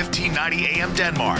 1590 AM Denmark,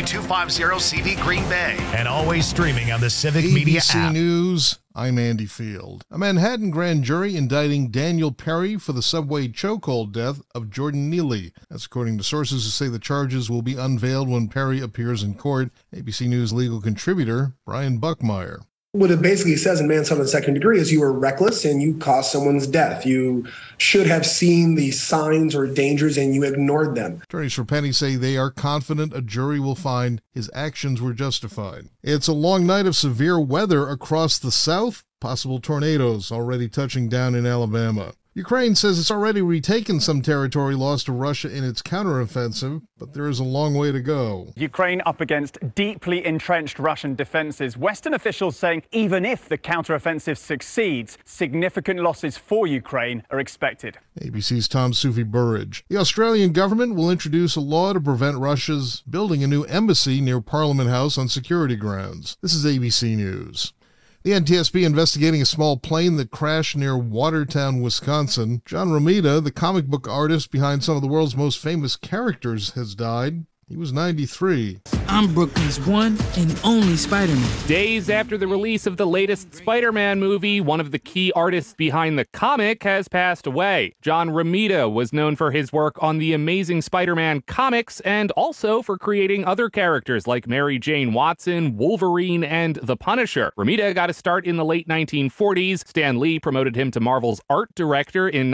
W250CV Green Bay, and always streaming on the Civic ABC Media app. News, I'm Andy Field. A Manhattan grand jury indicting Daniel Perry for the subway chokehold death of Jordan Neely. That's according to sources who say the charges will be unveiled when Perry appears in court. ABC News legal contributor Brian Buckmeyer. What it basically says in manslaughter in the second degree is you were reckless and you caused someone's death. You should have seen the signs or dangers and you ignored them. Attorneys for Penny say they are confident a jury will find his actions were justified. It's a long night of severe weather across the South. Possible tornadoes already touching down in Alabama. Ukraine says it's already retaken some territory lost to Russia in its counteroffensive, but there is a long way to go. Ukraine up against deeply entrenched Russian defenses. Western officials saying even if the counteroffensive succeeds, significant losses for Ukraine are expected. ABC's Tom Sufi-Burridge. The Australian government will introduce a law to prevent Russia's building a new embassy near Parliament House on security grounds. This is ABC News. The NTSB investigating a small plane that crashed near Watertown, Wisconsin. John Romita, the comic book artist behind some of the world's most famous characters, has died. He was 93. I'm Brooklyn's one and only Spider-Man. Days after the release of the latest Spider-Man movie, one of the key artists behind the comic has passed away. John Romita was known for his work on the Amazing Spider-Man comics and also for creating other characters like Mary Jane Watson, Wolverine, and The Punisher. Romita got a start in the late 1940s. Stan Lee promoted him to Marvel's art director in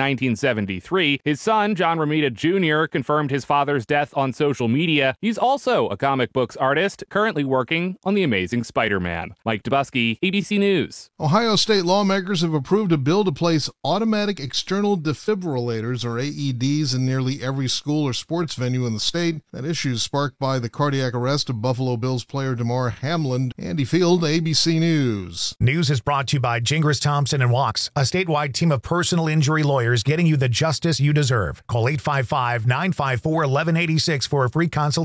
1973. His son, John Romita Jr., confirmed his father's death on social media. He's also a comic books artist, currently working on The Amazing Spider-Man. Mike Dubusky, ABC News. Ohio state lawmakers have approved a bill to place automatic external defibrillators, or AEDs, in nearly every school or sports venue in the state. That issue is sparked by the cardiac arrest of Buffalo Bills player Damar Hamlin. Andy Field, ABC News. News is brought to you by Gingras Thompson and Walks, a statewide team of personal injury lawyers getting you the justice you deserve. Call 855-954-1186 for a free consultation.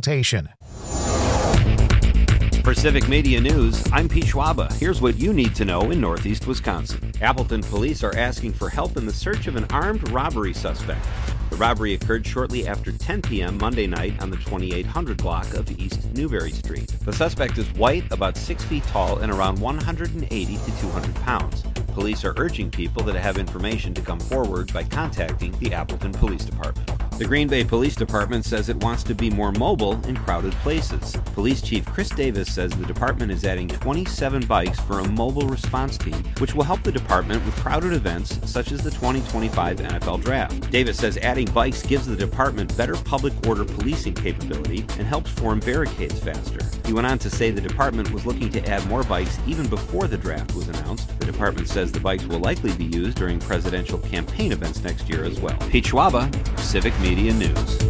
For Civic Media News, I'm Pete Schwaba. Here's what you need to know in Northeast Wisconsin. Appleton police are asking for help in the search of an armed robbery suspect. The robbery occurred shortly after 10 p.m. Monday night on the 2800 block of East Newberry Street. The suspect is white, about 6 feet tall, and around 180 to 200 pounds. Police are urging people that have information to come forward by contacting the Appleton Police Department. The Green Bay Police Department says it wants to be more mobile in crowded places. Police Chief Chris Davis says the department is adding 27 bikes for a mobile response team, which will help the department with crowded events such as the 2025 NFL Draft. Davis says adding bikes gives the department better public order policing capability and helps form barricades faster. He went on to say the department was looking to add more bikes even before the draft was announced. The department says the bikes will likely be used during presidential campaign events next year as well. Pete Schwaba, Civic Media News.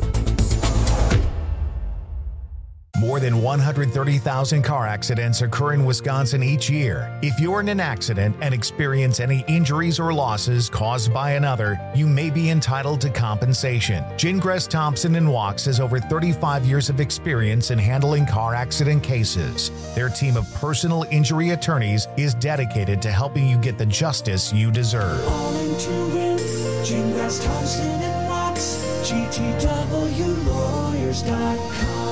More than 130,000 car accidents occur in Wisconsin each year. If you're in an accident and experience any injuries or losses caused by another, you may be entitled to compensation. Gingras Thompson and Walks has over 35 years of experience in handling car accident cases. Their team of personal injury attorneys is dedicated to helping you get the justice you deserve. All into it, Gingras Thompson and Walks, GTWlawyers.com.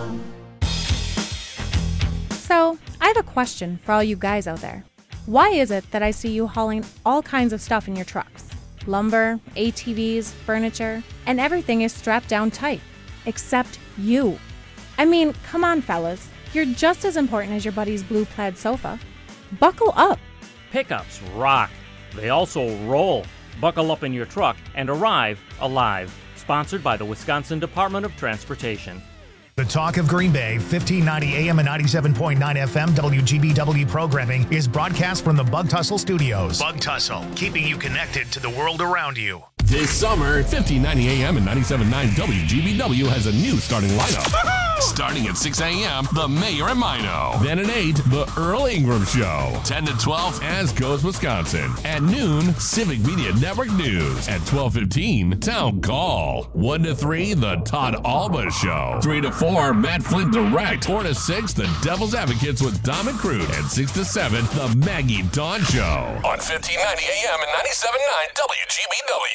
So, I have a question for all you guys out there. Why is it that I see you hauling all kinds of stuff in your trucks? Lumber, ATVs, furniture, and everything is strapped down tight. Except you. I mean, come on, fellas. You're just as important as your buddy's blue plaid sofa. Buckle up. Pickups rock. They also roll. Buckle up in your truck and arrive alive. Sponsored by the Wisconsin Department of Transportation. The Talk of Green Bay, 1590 AM and 97.9 FM WGBW programming is broadcast from the Bug Tussle Studios. Bug Tussle, keeping you connected to the world around you. This summer, 1590 AM and 97.9 WGBW has a new starting lineup. Starting at 6 a.m., The Mayor and Mino. Then at 8, The Earl Ingram Show. 10 to 12, As Goes Wisconsin. At noon, Civic Media Network News. At 12:15, Town Call. 1 to 3, The Todd Alba Show. 3 to 4, Matt Flint Direct. 4 to 6, The Devil's Advocates with Dom and Crude. And 6 to 7, The Maggie Dawn Show. On 1590 AM and 97.9 WGBW.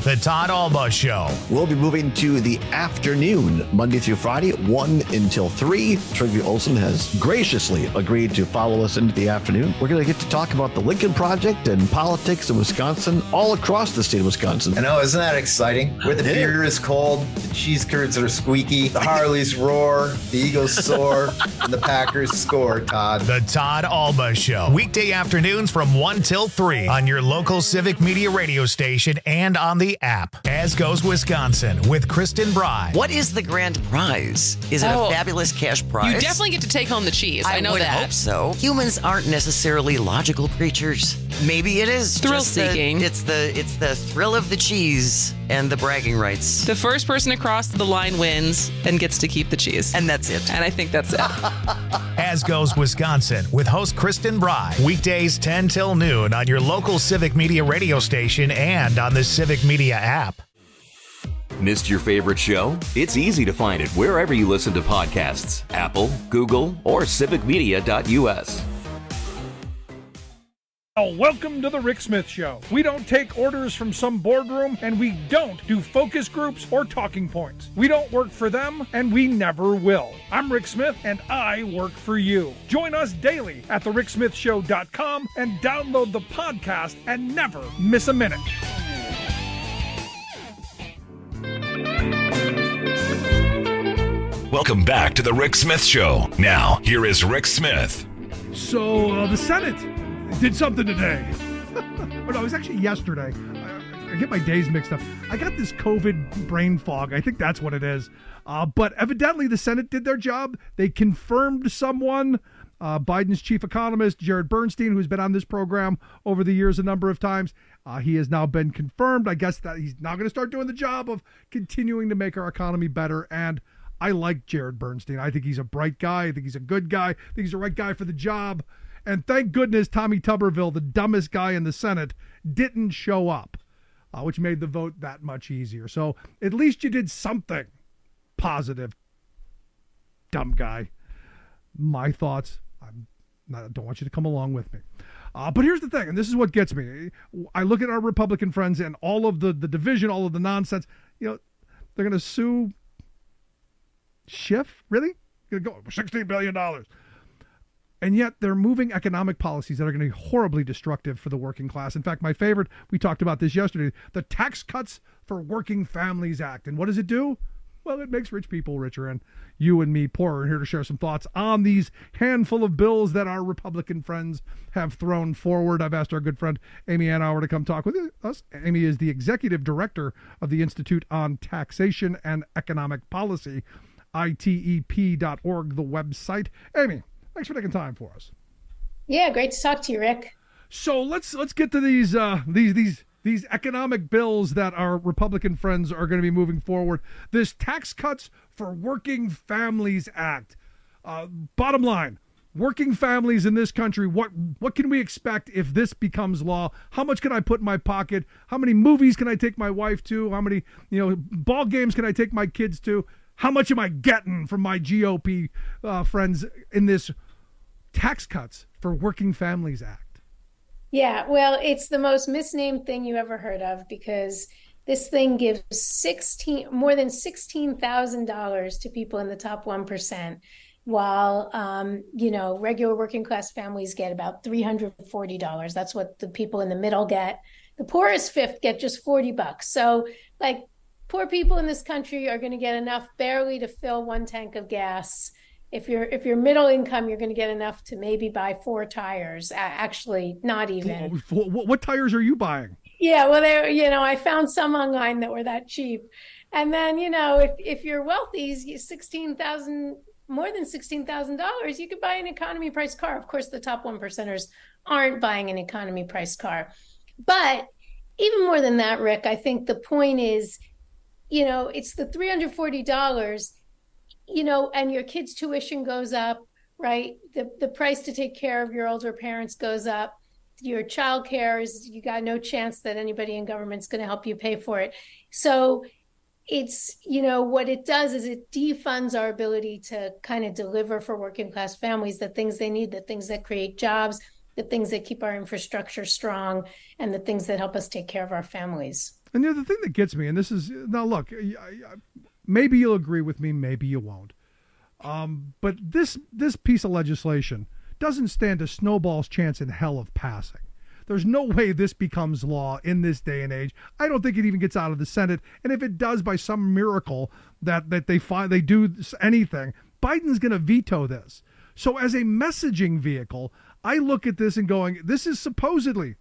The Todd Alba Show. We'll be moving to the afternoon, Monday through Friday, 1 until 3. Trygve Olsen has graciously agreed to follow us into the afternoon. We're going to get to talk about the Lincoln Project and politics in Wisconsin, all across the state of Wisconsin. I know, isn't that exciting? Where the beer is cold, the cheese curds are squeaky, the Harleys roar, the Eagles soar, and the Packers score, Todd. The Todd Alba Show. Weekday afternoons from 1 till 3 on your local Civic Media radio station and on the app. As Goes Wisconsin with Kristen Bry. What is the grand prize? Is it a fabulous cash prize? You definitely get to take home the cheese. I know would that. Hope so. Humans aren't necessarily logical creatures. Maybe it is thrill-seeking. It's the thrill of the cheese and the bragging rights. The first person across the line wins and gets to keep the cheese. And that's it. And I think that's it. As Goes Wisconsin with host Kristen Bry. Weekdays 10 till noon on your local Civic Media radio station and on the Civic Media app. Missed your favorite show? It's easy to find it wherever you listen to podcasts. Apple, Google, or civicmedia.us. Oh, welcome to the Rick Smith Show. We don't take orders from some boardroom, and we don't do focus groups or talking points. We don't work for them, and we never will. I'm Rick Smith, and I work for you. Join us daily at thericksmithshow.com and download the podcast and never miss a minute. Welcome back to the Rick Smith Show. Now, here is Rick Smith. So, the Senate did something today. Oh, no, it was actually yesterday. I get my days mixed up. I got this COVID brain fog. I think that's what it is. But evidently the Senate did their job. They confirmed someone, Biden's chief economist, Jared Bernstein, who's been on this program over the years a number of times. He has now been confirmed. I guess that he's now going to start doing the job of continuing to make our economy better. And I like Jared Bernstein. I think he's a bright guy. I think he's a good guy. I think he's the right guy for the job. And thank goodness Tommy Tuberville, the dumbest guy in the Senate, didn't show up, which made the vote that much easier. So at least you did something positive. Dumb guy. My thoughts. I don't want you to come along with me. But here's the thing, and this is what gets me. I look at our Republican friends and all of the division, all of the nonsense. You know, they're going to sue Schiff? Really? Going to go $16 billion. And yet they're moving economic policies that are going to be horribly destructive for the working class. In fact, my favorite, we talked about this yesterday, the Tax Cuts for Working Families Act. And what does it do? Well, it makes rich people richer and you and me poorer. And here to share some thoughts on these handful of bills that our Republican friends have thrown forward. I've asked our good friend Amy Anauer to come talk with us. Amy is the executive director of the Institute on Taxation and Economic Policy, ITEP.org, the website. Amy, thanks for taking time for us. Yeah, great to talk to you, Rick. So let's get to these economic bills that our Republican friends are going to be moving forward. This Tax Cuts for Working Families Act. Bottom line, working families in this country, what can we expect if this becomes law? How much can I put in my pocket? How many movies can I take my wife to? How many ball games can I take my kids to? How much am I getting from my GOP friends in this Tax Cuts for Working Families Act? Yeah, well, it's the most misnamed thing you ever heard of because this thing gives more than $16,000 to people in the top 1%, while regular working class families get about $340. That's what the people in the middle get. The poorest fifth get just $40. So, poor people in this country are going to get enough barely to fill one tank of gas. If you're middle income, you're going to get enough to maybe buy 4 tires. Actually, not even. What tires are you buying? Yeah, well, I found some online that were that cheap. And then, if you're wealthy, more than $16,000, you could buy an economy price car. Of course, the top 1%ers aren't buying an economy price car. But even more than that, Rick, I think the point is, it's the $340, and your kid's tuition goes up, right? The price to take care of your older parents goes up. Your child care you got no chance that anybody in government's going to help you pay for it. So it's, what it does is it defunds our ability to kind of deliver for working class families the things they need, the things that create jobs, the things that keep our infrastructure strong, and the things that help us take care of our families. And the thing that gets me, and this is, now look, maybe you'll agree with me, maybe you won't. But this piece of legislation doesn't stand a snowball's chance in hell of passing. There's no way this becomes law in this day and age. I don't think it even gets out of the Senate. And if it does, by some miracle that they do anything, Biden's going to veto this. So as a messaging vehicle, I look at this and going, this is supposedly,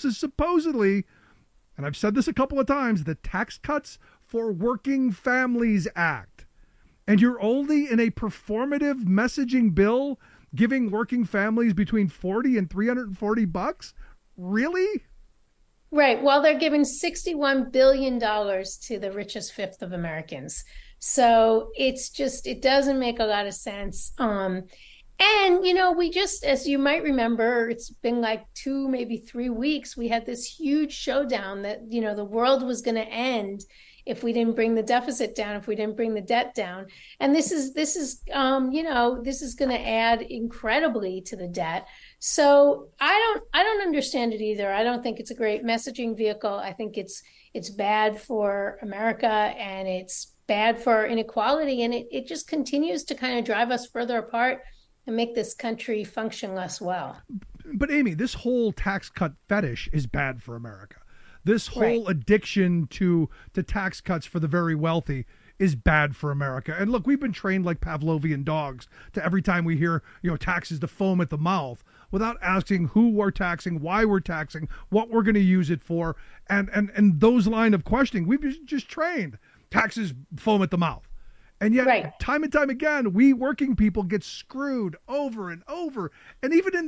and I've said this a couple of times, the Tax Cuts for Working Families Act. And you're only in a performative messaging bill giving working families between $40 and $340? Really? Right. Well, they're giving $61 billion to the richest fifth of Americans. So it doesn't make a lot of sense. And, we just, as you might remember, it's been like 2, maybe 3 weeks, we had this huge showdown that, the world was going to end if we didn't bring the deficit down, if we didn't bring the debt down. And this is going to add incredibly to the debt. So I don't understand it either. I don't think it's a great messaging vehicle. I think it's bad for America, and it's bad for inequality. And it just continues to kind of drive us further apart and make this country function less well. But Amy, this whole tax cut fetish is bad for America. This whole addiction to tax cuts for the very wealthy is bad for America. And look, we've been trained like Pavlovian dogs to every time we hear, taxes to foam at the mouth without asking who we're taxing, why we're taxing, what we're going to use it for. And those line of questioning, we've just trained taxes foam at the mouth. And yet, time and time again, we working people get screwed over and over. And even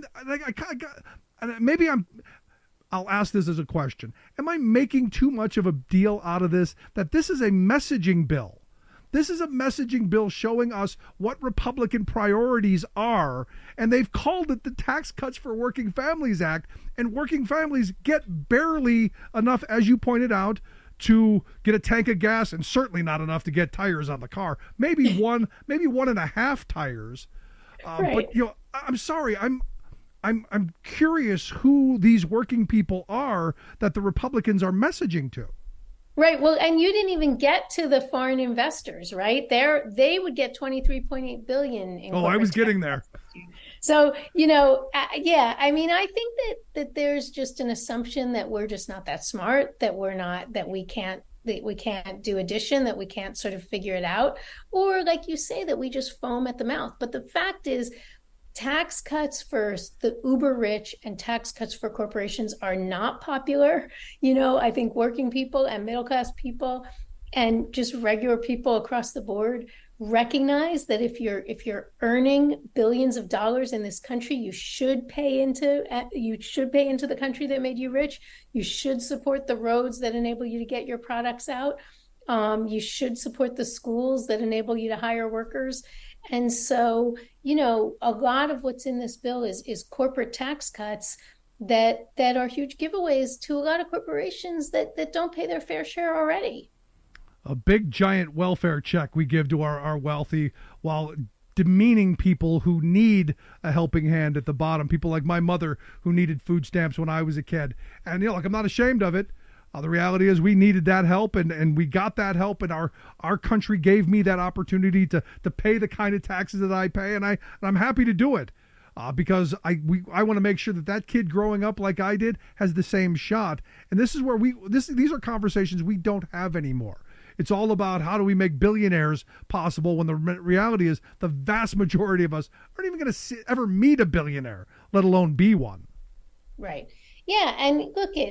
I'll ask this as a question. Am I making too much of a deal out of this, that this is a messaging bill? This is a messaging bill showing us what Republican priorities are, and they've called it the Tax Cuts for Working Families Act, and working families get barely enough, as you pointed out, to get a tank of gas, and certainly not enough to get tires on the car. Maybe one and a half tires. But I'm sorry, I'm curious who these working people are that the Republicans are messaging to. Right. Well, and you didn't even get to the foreign investors, right? They would get $23.8 billion. In I was getting there. So, I mean, I think that there's just an assumption that we're just not that smart, that we can't do addition, that we can't sort of figure it out, or like you say, that we just foam at the mouth. But the fact is, tax cuts for the uber rich and tax cuts for corporations are not popular. I think working people and middle class people and just regular people across the board recognize that if you're earning billions of dollars in this country, you should pay into the country that made you rich. You should support the roads that enable you to get your products out. You should support the schools that enable you to hire workers. And so, a lot of what's in this bill is corporate tax cuts that are huge giveaways to a lot of corporations that don't pay their fair share already. A big, giant welfare check we give to our wealthy, while demeaning people who need a helping hand at the bottom. People like my mother, who needed food stamps when I was a kid. And, I'm not ashamed of it. The reality is we needed that help, and we got that help, and our country gave me that opportunity to pay the kind of taxes that I pay, and I'm happy to do it because I want to make sure that kid growing up like I did has the same shot. And this is where these are conversations we don't have anymore. It's all about how do we make billionaires possible, when the reality is the vast majority of us aren't even going to ever meet a billionaire, let alone be one. Right. Yeah, and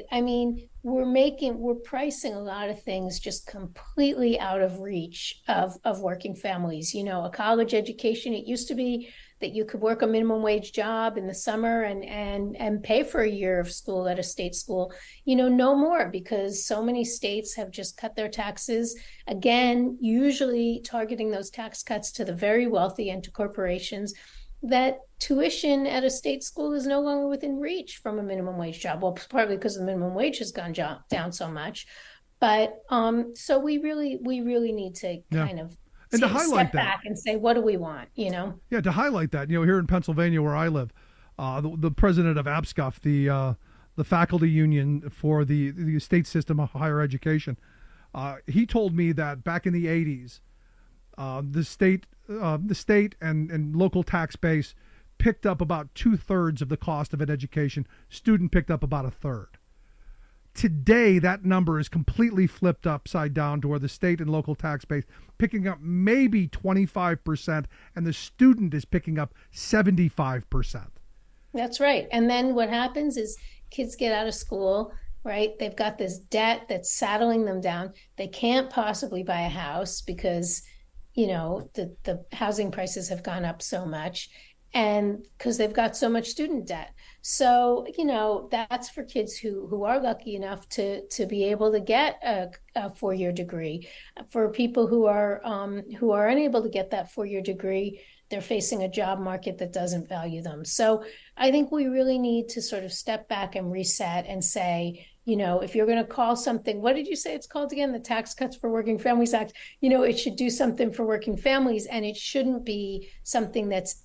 we're pricing a lot of things just completely out of reach of working families. A college education, it used to be that you could work a minimum wage job in the summer and pay for a year of school at a state school. No more, because so many states have just cut their taxes, again, usually targeting those tax cuts to the very wealthy and to corporations, that tuition at a state school is no longer within reach from a minimum wage job. Well, partly because the minimum wage has gone down so much. But so we really need to kind of and to highlight step back and say, what do we want, Yeah, to highlight that, here in Pennsylvania where I live, the president of APSCUF, the faculty union for the state system of higher education. He told me that back in the 80s, the state and local tax base picked up about 2/3 of the cost of an education. Student picked up about 1/3. Today, that number is completely flipped upside down to where the state and local tax base picking up maybe 25%, and the student is picking up 75%. That's right. And then what happens is kids get out of school, right? They've got this debt that's saddling them down. They can't possibly buy a house because, the housing prices have gone up so much, and because they've got so much student debt. So, that's for kids who are lucky enough to be able to get a 4-year degree. For people who are unable to get that 4-year degree, they're facing a job market that doesn't value them. So I think we really need to sort of step back and reset and say, if you're going to call something, what did you say it's called again? The Tax Cuts for Working Families Act. It should do something for working families, and it shouldn't be something that's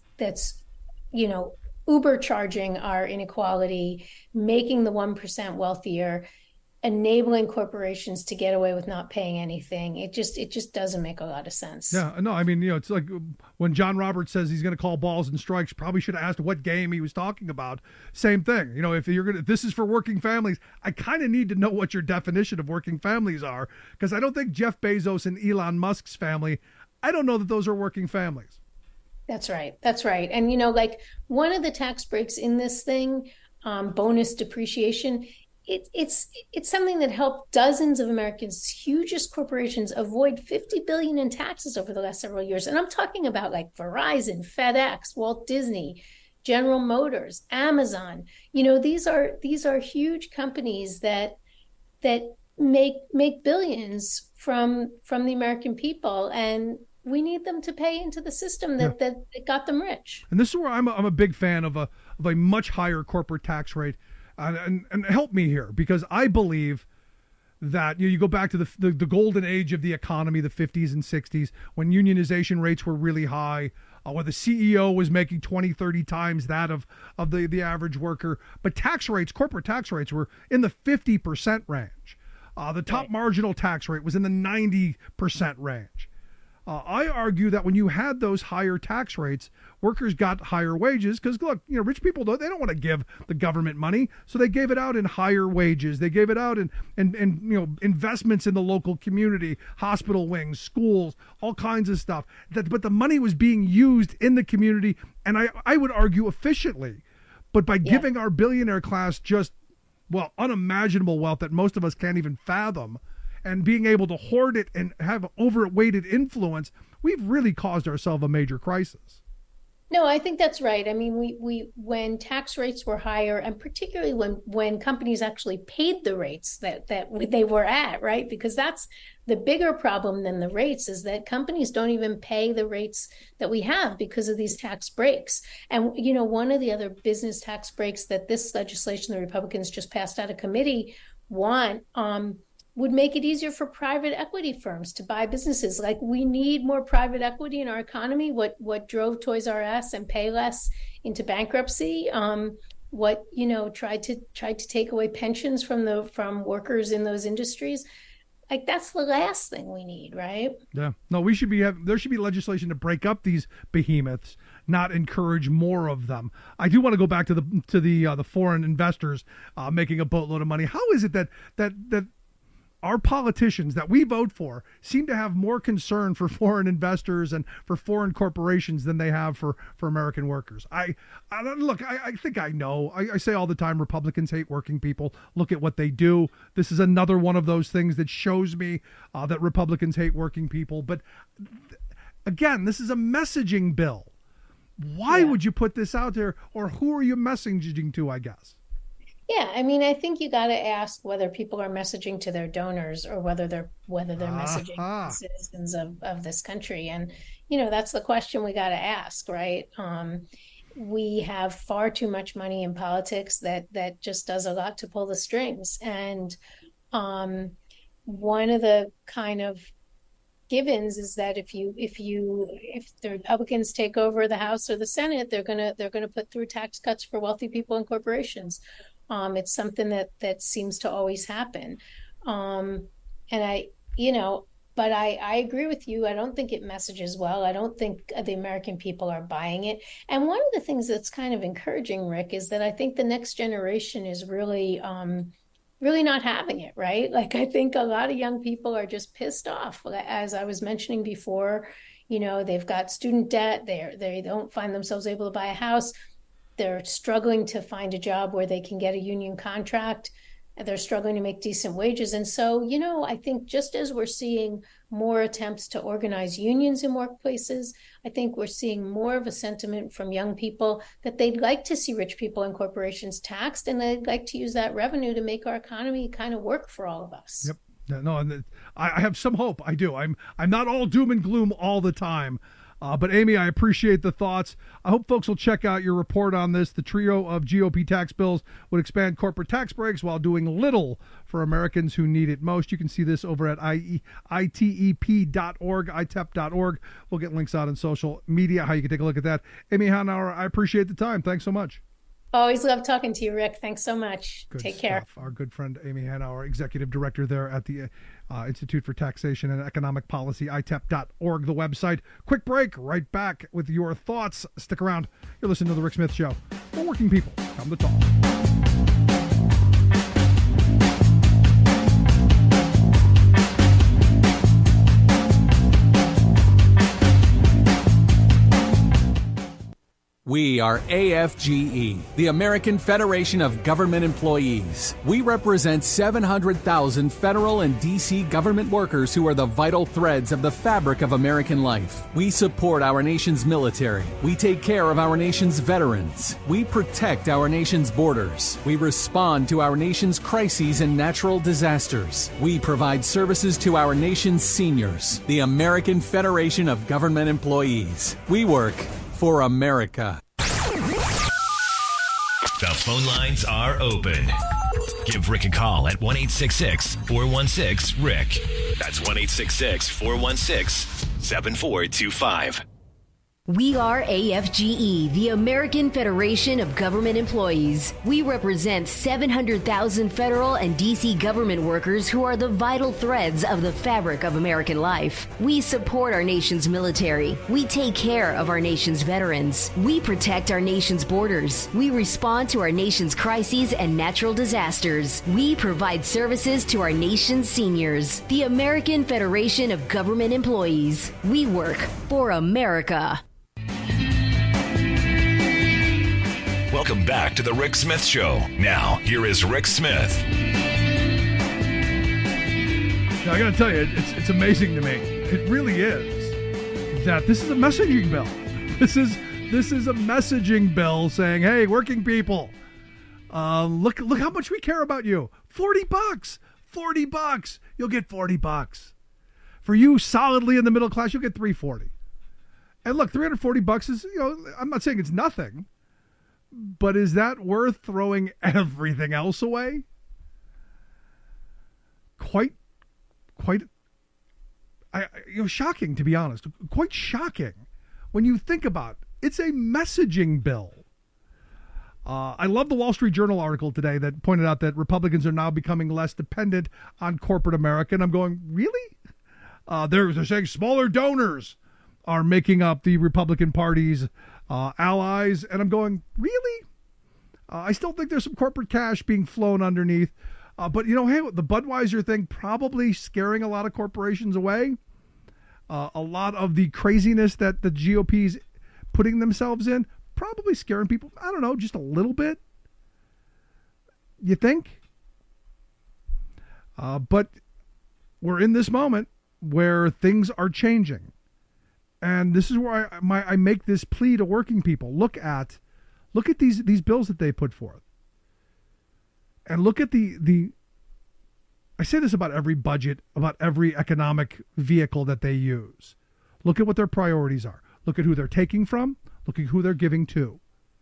Uber charging our inequality, making the 1% wealthier, enabling corporations to get away with not paying anything. It just doesn't make a lot of sense. Yeah, no, I mean, it's like when John Roberts says he's going to call balls and strikes, probably should have asked what game he was talking about. Same thing. If this is for working families, I kind of need to know what your definition of working families are, because I don't think Jeff Bezos and Elon Musk's family, I don't know that those are working families. That's right. And, one of the tax breaks in this thing, bonus depreciation, it's something that helped dozens of Americans, hugest corporations, avoid $50 billion in taxes over the last several years. And I'm talking about like Verizon, FedEx, Walt Disney, General Motors, Amazon. These are huge companies that make billions from the American people, and we need them to pay into the system that got them rich. And this is where I'm a big fan of a much higher corporate tax rate. And help me here, because I believe that you go back to the golden age of the economy, the 50s and 60s, when unionization rates were really high, where the CEO was making 20, 30 times that of the average worker. But corporate tax rates were in the 50% range. The top marginal tax rate was in the 90% range. I argue that when you had those higher tax rates, workers got higher wages because, look, rich people, they don't want to give the government money, so they gave it out in higher wages. They gave it out in investments in the local community, hospital wings, schools, all kinds of stuff. But the money was being used in the community, and I would argue efficiently. But by giving our billionaire class just, unimaginable wealth that most of us can't even fathom, and being able to hoard it and have overweighted influence, we've really caused ourselves a major crisis. No, I think that's right. I mean, we when tax rates were higher, and particularly when companies actually paid the rates that they were at, right? Because that's the bigger problem than the rates, is that companies don't even pay the rates that we have because of these tax breaks. And, one of the other business tax breaks that this legislation the Republicans just passed out of committee would make it easier for private equity firms to buy businesses. Like, we need more private equity in our economy. What drove Toys R Us and Payless into bankruptcy, tried to take away pensions from workers in those industries. Like, that's the last thing we need, right? Yeah. No, there should be legislation to break up these behemoths, not encourage more of them. I do want to go back to the foreign investors making a boatload of money. How is it that our politicians that we vote for seem to have more concern for foreign investors and for foreign corporations than they have for American workers? I think I know. I say all the time, Republicans hate working people. Look at what they do. This is another one of those things that shows me that Republicans hate working people. But again, this is a messaging bill. Why would you put this out there, or who are you messaging to, I guess? Yeah, I mean, I think you got to ask whether people are messaging to their donors or whether they're messaging to the citizens of this country. And, that's the question we got to ask, right? We have far too much money in politics that just does a lot to pull the strings. And one of the kind of givens is that if the Republicans take over the House or the Senate, they're gonna put through tax cuts for wealthy people and corporations. It's something that seems to always happen. But I agree with you. I don't think it messages well. I don't think the American people are buying it. And one of the things that's kind of encouraging, Rick, is that I think the next generation is really not having it, right? Like, I think a lot of young people are just pissed off. As I was mentioning before, they've got student debt. They don't find themselves able to buy a house. They're struggling to find a job where they can get a union contract. They're struggling to make decent wages. And so, I think just as we're seeing more attempts to organize unions in workplaces, I think we're seeing more of a sentiment from young people that they'd like to see rich people and corporations taxed, and they'd like to use that revenue to make our economy kind of work for all of us. Yep. No, and I have some hope. I do. I'm not all doom and gloom all the time. But Amy, I appreciate the thoughts. I hope folks will check out your report on this. The trio of GOP tax bills would expand corporate tax breaks while doing little for Americans who need it most. You can see this over at itep.org, itep.org. We'll get links out on social media, how you can take a look at that. Amy Hanauer, I appreciate the time. Thanks so much. Always love talking to you, Rick. Thanks so much. Take care. Our good friend Amy Hanauer, Executive Director there at the Institute for Taxation and Economic Policy, itep.org, the website. Quick break, right back with your thoughts. Stick around. You're listening to The Rick Smith Show. For working people, come to talk. We are AFGE, the American Federation of Government Employees. We represent 700,000 federal and D.C. government workers who are the vital threads of the fabric of American life. We support our nation's military. We take care of our nation's veterans. We protect our nation's borders. We respond to our nation's crises and natural disasters. We provide services to our nation's seniors. The American Federation of Government Employees. We work for America. The phone lines are open. Give Rick a call at 1-866-416-RICK. That's 1-866-416-7425. We are AFGE, the American Federation of Government Employees. We represent 700,000 federal and D.C. government workers who are the vital threads of the fabric of American life. We support our nation's military. We take care of our nation's veterans. We protect our nation's borders. We respond to our nation's crises and natural disasters. We provide services to our nation's seniors. The American Federation of Government Employees. We work for America. Welcome back to The Rick Smith Show. Now, here is Rick Smith. Now, I got to tell you, it's amazing to me. It really is that this is a messaging bill. This is a messaging bill saying, "Hey, working people, look how much we care about you. $40, $40. You'll get $40. For you, solidly in the middle class, you'll get $340. And look, $340 is, I'm not saying it's nothing." But is that worth throwing everything else away? Quite, shocking, to be honest. Quite shocking when you think about it. It's a messaging bill. I love the Wall Street Journal article today that pointed out that Republicans are now becoming less dependent on corporate America. And I'm going, really? They're saying smaller donors are making up the Republican Party's allies, and I'm going, really? I still think there's some corporate cash being flown underneath, but hey, the Budweiser thing probably scaring a lot of corporations away. A lot of the craziness that the GOP's putting themselves in, probably scaring people, I don't know, just a little bit. You think? But we're in this moment where things are changing. And this is where I make this plea to working people. Look at these bills that they put forth. And look at the I say this about every budget, about every economic vehicle that they use. Look at what their priorities are. Look at who they're taking from. Look at who they're giving to.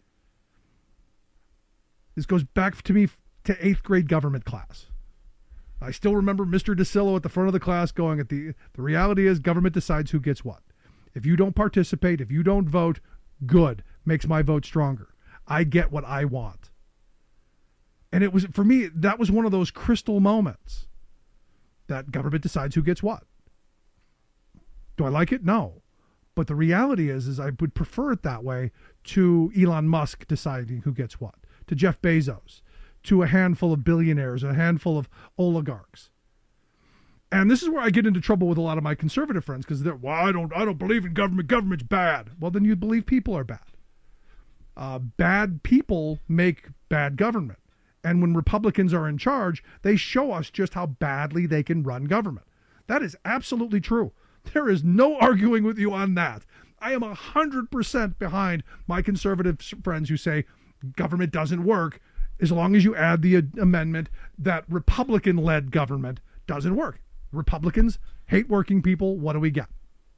This goes back to me to 8th grade government class. I still remember Mr. DeSillo at the front of the class going, the reality is government decides who gets what. If you don't participate, if you don't vote, good. Makes my vote stronger. I get what I want. And it was, for me, that was one of those crystal moments that government decides who gets what. Do I like it? No. But the reality is I would prefer it that way to Elon Musk deciding who gets what, to Jeff Bezos, to a handful of billionaires, a handful of oligarchs. And this is where I get into trouble with a lot of my conservative friends because they're, well, I don't believe in government. Government's bad. Well, then you believe people are bad. Bad people make bad government. And when Republicans are in charge, they show us just how badly they can run government. That is absolutely true. There is no arguing with you on that. I am 100% behind my conservative friends who say government doesn't work as long as you add the amendment that Republican-led government doesn't work. Republicans hate working people. What do we get?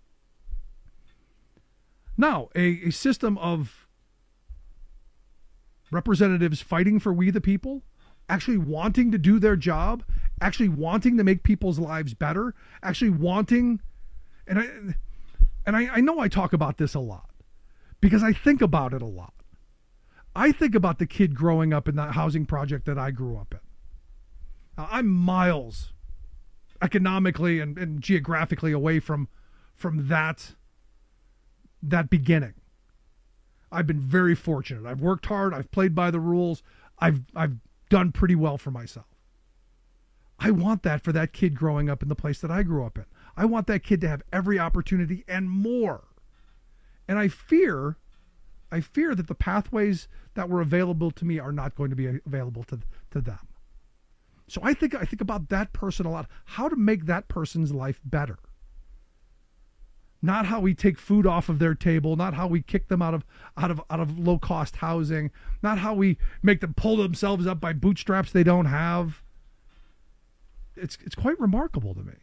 Now, a system of representatives fighting for we the people, actually wanting to do their job, actually wanting to make people's lives better, actually wanting, and I know I talk about this a lot because I think about it a lot. I think about the kid growing up in that housing project that I grew up in. Now, I'm miles economically and geographically away from that beginning. I've been very fortunate. I've worked hard. I've played by the rules. I've done pretty well for myself. I want that for that kid growing up in the place that I grew up in. I want that kid to have every opportunity and more. And I fear that the pathways that were available to me are not going to be available to them. So I think about that person a lot. How to make that person's life better. Not how we take food off of their table, not how we kick them out of low-cost housing, not how we make them pull themselves up by bootstraps they don't have. It's quite remarkable to me.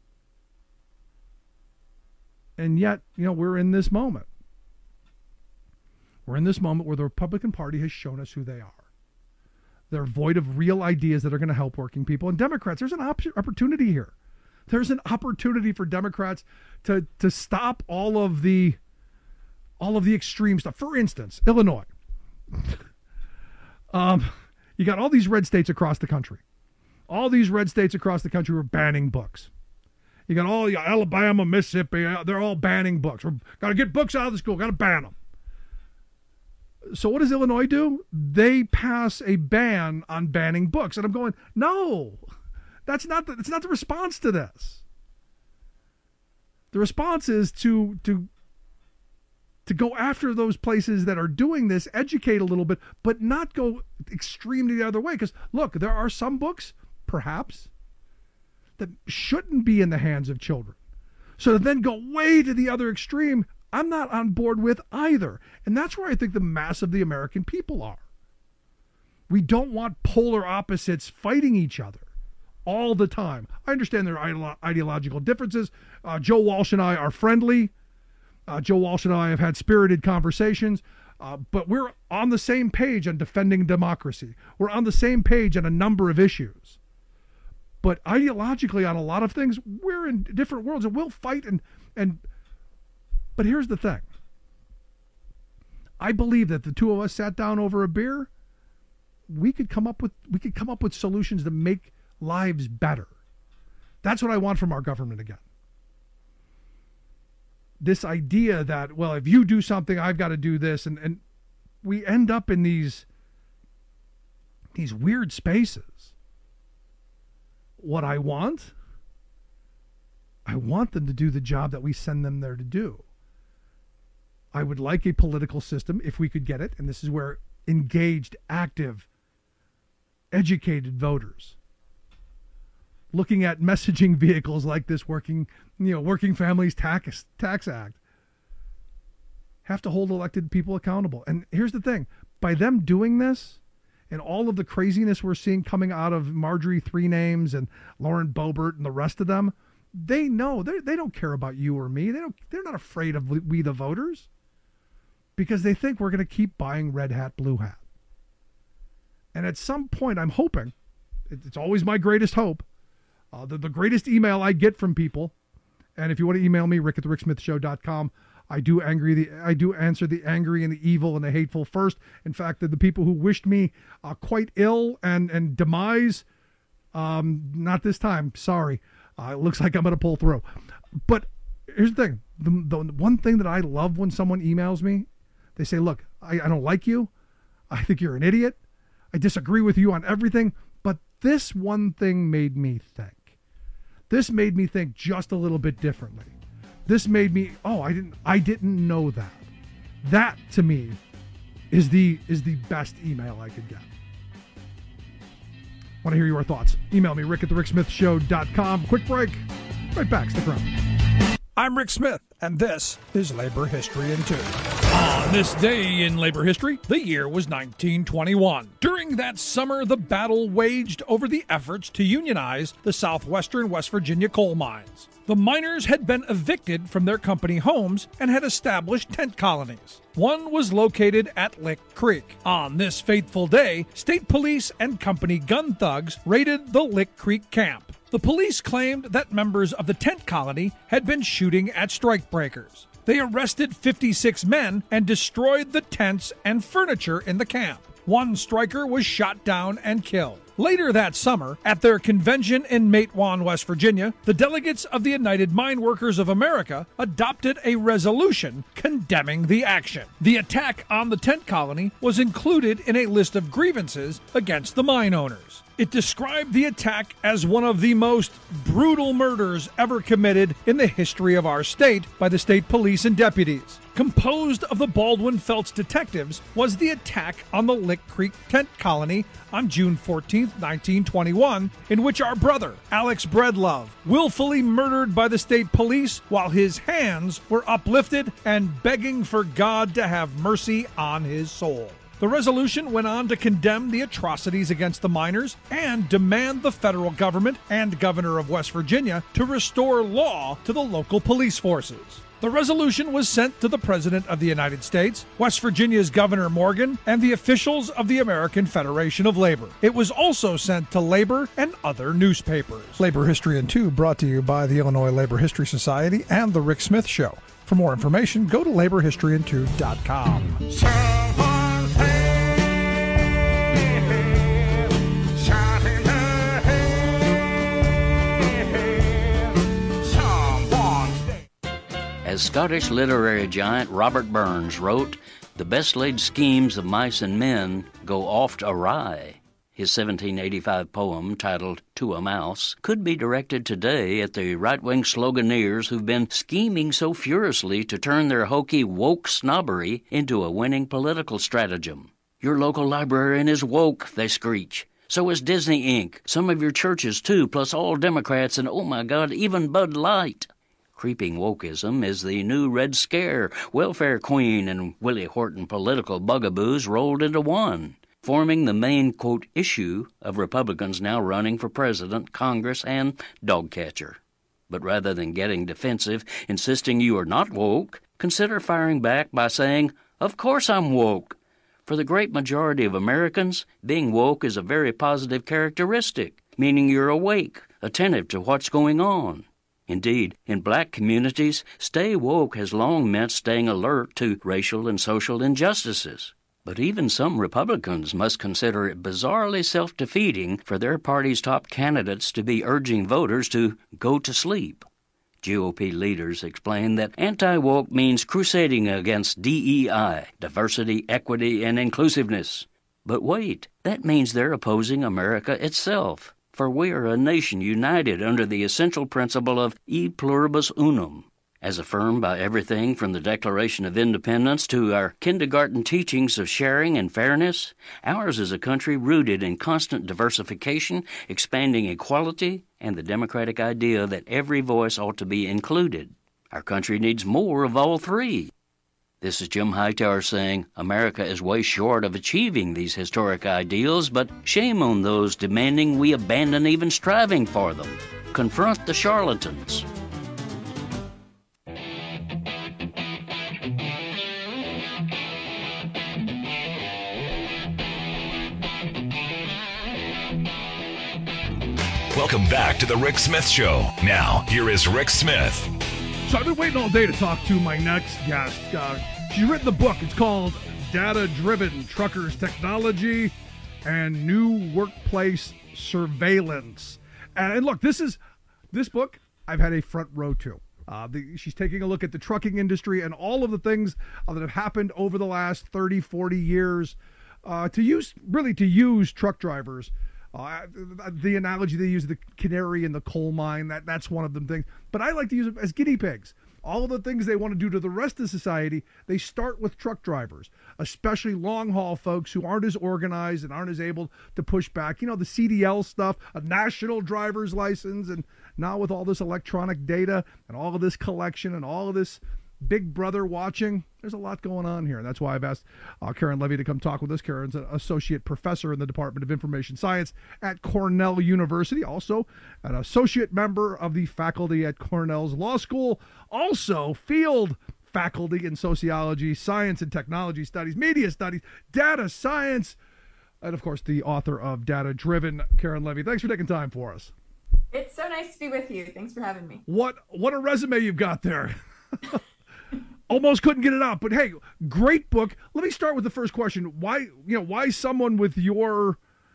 And yet, we're in this moment. We're in this moment where the Republican Party has shown us who they are. They're void of real ideas that are going to help working people. And Democrats, there's an opportunity here. There's an opportunity for Democrats to stop all of the extreme stuff. For instance, Illinois. You got all these red states across the country. All these red states across the country were banning books. You got Alabama, Mississippi, they're all banning books. We're got to get books out of the school, got to ban them. So what does Illinois do? They pass a ban on banning books. And I'm going, no. That's not the response to this. The response is to go after those places that are doing this, educate a little bit, but not go extremely the other way. Because look, there are some books, perhaps, that shouldn't be in the hands of children. So to then go way to the other extreme, I'm not on board with either. And that's where I think the mass of the American people are. We don't want polar opposites fighting each other all the time. I understand there are ideological differences. Joe Walsh and I are friendly. Joe Walsh and I have had spirited conversations, but we're on the same page on defending democracy. We're on the same page on a number of issues. But ideologically on a lot of things, we're in different worlds and we'll fight but here's the thing. I believe that the two of us sat down over a beer, we could come up with solutions to make lives better. That's what I want from our government again. This idea that, well, if you do something, I've got to do this, and we end up in these weird spaces. What I want them to do the job that we send them there to do. I would like a political system, if we could get it, and this is where engaged, active, educated voters, looking at messaging vehicles like this Working Families Tax Act, have to hold elected people accountable. And here's the thing, by them doing this, and all of the craziness we're seeing coming out of Marjorie Three Names and Lauren Boebert and the rest of them, they know they don't care about you or me. They're not afraid of we the voters, because they think we're going to keep buying red hat, blue hat. And at some point, I'm hoping, it's always my greatest hope, the greatest email I get from people, and if you want to email me, rick@thericksmithshow.com, I do answer the angry and the evil and the hateful first. In fact, the people who wished me quite ill and demise, not this time. Sorry. It looks like I'm going to pull through. But here's the thing. The one thing that I love when someone emails me, they say, look, I don't like you. I think you're an idiot. I disagree with you on everything. But this one thing made me think. This made me think just a little bit differently. This made me, I didn't know that. That, to me, is the best email I could get. Want to hear your thoughts? Email me, rick@thericksmithshow.com. Quick break. Right back. Stick around. I'm Rick Smith, and this is Labor History in 2. On this day in labor history, the year was 1921. During that summer, the battle waged over the efforts to unionize the southwestern West Virginia coal mines. The miners had been evicted from their company homes and had established tent colonies. One was located at Lick Creek. On this fateful day, state police and company gun thugs raided the Lick Creek camp. The police claimed that members of the tent colony had been shooting at strikebreakers. They arrested 56 men and destroyed the tents and furniture in the camp. One striker was shot down and killed. Later that summer, at their convention in Matewan, West Virginia, the delegates of the United Mine Workers of America adopted a resolution condemning the action. The attack on the tent colony was included in a list of grievances against the mine owners. It described the attack as one of the most brutal murders ever committed in the history of our state by the state police and deputies. Composed of the Baldwin Felts detectives was the attack on the Lick Creek tent colony on June 14, 1921, in which our brother, Alex Breedlove, willfully murdered by the state police while his hands were uplifted and begging for God to have mercy on his soul. The resolution went on to condemn the atrocities against the miners and demand the federal government and governor of West Virginia to restore law to the local police forces. The resolution was sent to the President of the United States, West Virginia's Governor Morgan, and the officials of the American Federation of Labor. It was also sent to Labor and other newspapers. Labor History in 2 brought to you by the Illinois Labor History Society and The Rick Smith Show. For more information, go to laborhistoryin2.com. As Scottish literary giant Robert Burns wrote, "The best laid schemes of mice and men go oft awry." His 1785 poem, titled To a Mouse, could be directed today at the right-wing sloganeers who've been scheming so furiously to turn their hokey woke snobbery into a winning political stratagem. "Your local librarian is woke," they screech. "So is Disney Inc., some of your churches too, plus all Democrats, and oh my God, even Bud Light." Creeping wokeism is the new Red Scare, welfare queen, and Willie Horton political bugaboos rolled into one, forming the main, quote, issue of Republicans now running for president, Congress, and dog catcher. But rather than getting defensive, insisting you are not woke, consider firing back by saying, "Of course I'm woke." For the great majority of Americans, being woke is a very positive characteristic, meaning you're awake, attentive to what's going on. Indeed, in black communities, stay woke has long meant staying alert to racial and social injustices. But even some Republicans must consider it bizarrely self-defeating for their party's top candidates to be urging voters to go to sleep. GOP leaders explain that anti-woke means crusading against DEI, diversity, equity, and inclusiveness. But wait, that means they're opposing America itself. For we are a nation united under the essential principle of e pluribus unum, as affirmed by everything from the Declaration of Independence to our kindergarten teachings of sharing and fairness. Ours is a country rooted in constant diversification, expanding equality, and the democratic idea that every voice ought to be included. Our country needs more of all three. This is Jim Hightower saying America is way short of achieving these historic ideals, but shame on those demanding we abandon even striving for them. Confront the charlatans. Welcome back to the Rick Smith Show. Now, here is Rick Smith. So I've been waiting all day to talk to my next guest. She's written the book. It's called Data-Driven Truckers Technology and New Workplace Surveillance. And look, this book I've had a front row to. She's taking a look at the trucking industry and all of the things that have happened over the last 30, 40 years to use truck drivers. The analogy they use, the canary in the coal mine, that's one of them things. But I like to use it as guinea pigs. All of the things they want to do to the rest of society, they start with truck drivers, especially long-haul folks who aren't as organized and aren't as able to push back. You know, the CDL stuff, a national driver's license, and now with all this electronic data and all of this collection and all of this Big Brother watching, there's a lot going on here. And that's why I've asked Karen Levy to come talk with us. Karen's an associate professor in the Department of Information Science at Cornell University, also an associate member of the faculty at Cornell's Law School, also field faculty in sociology, science and technology studies, media studies, data science, and of course the author of Data-Driven. Karen Levy, thanks for taking time for us. It's so nice to be with you. Thanks for having me. What a resume you've got there. Almost couldn't get it out, but hey, great book. Let me start with the first question. Why someone with your